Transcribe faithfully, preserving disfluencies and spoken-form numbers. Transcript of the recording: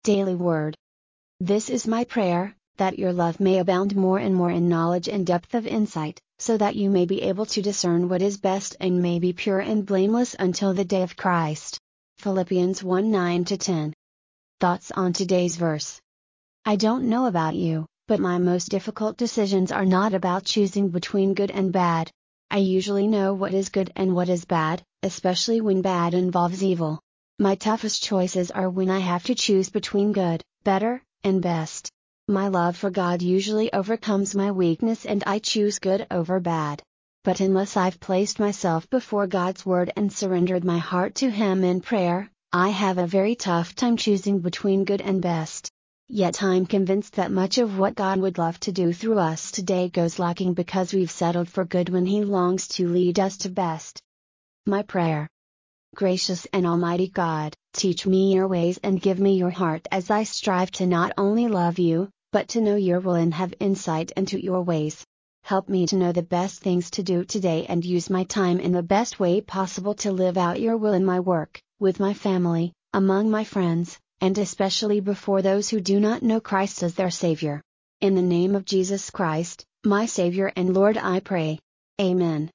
Daily Word. This is my prayer, that your love may abound more and more in knowledge and depth of insight, so that you may be able to discern what is best and may be pure and blameless until the day of Christ. Philippians one nine to ten. Thoughts on today's verse. I don't know about you, but my most difficult decisions are not about choosing between good and bad. I usually know what is good and what is bad, especially when bad involves evil. My toughest choices are when I have to choose between good, better, and best. My love for God usually overcomes my weakness and I choose good over bad. But unless I've placed myself before God's Word and surrendered my heart to Him in prayer, I have a very tough time choosing between good and best. Yet I'm convinced that much of what God would love to do through us today goes lacking because we've settled for good when He longs to lead us to best. My prayer. Gracious and Almighty God, teach me your ways and give me your heart as I strive to not only love you, but to know your will and have insight into your ways. Help me to know the best things to do today and use my time in the best way possible to live out your will in my work, with my family, among my friends, and especially before those who do not know Christ as their Savior. In the name of Jesus Christ, my Savior and Lord, I pray. Amen.